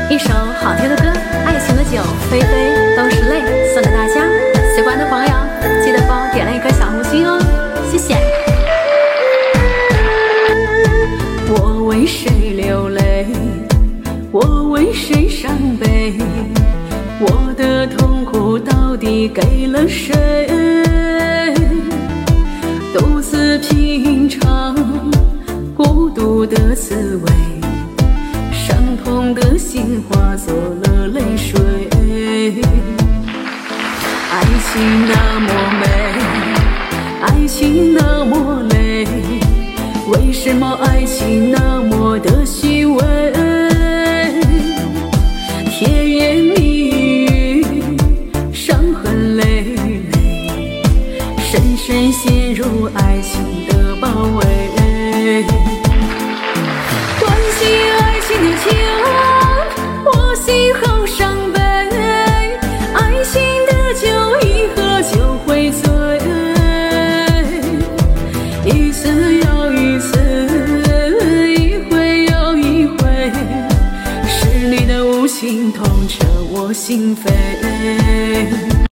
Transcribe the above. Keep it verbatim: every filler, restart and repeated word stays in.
一首好听的歌，爱情的酒，飞飞都是泪，送给大家。喜欢的朋友记得帮我点了一颗小红心哦，谢谢。我为谁流泪？我为谁伤悲？我的痛苦到底给了谁？独自品尝孤独的滋味，伤痛的心化作了泪水。爱情那么美，爱情那么累，为什么爱情那么的虚伪？甜言蜜语，伤痕累累，深深陷入爱情的包围。关心爱情的情，我心好伤悲。爱情的酒一喝就会醉，一次又一次，一回又一回，是你的无情痛彻我心扉。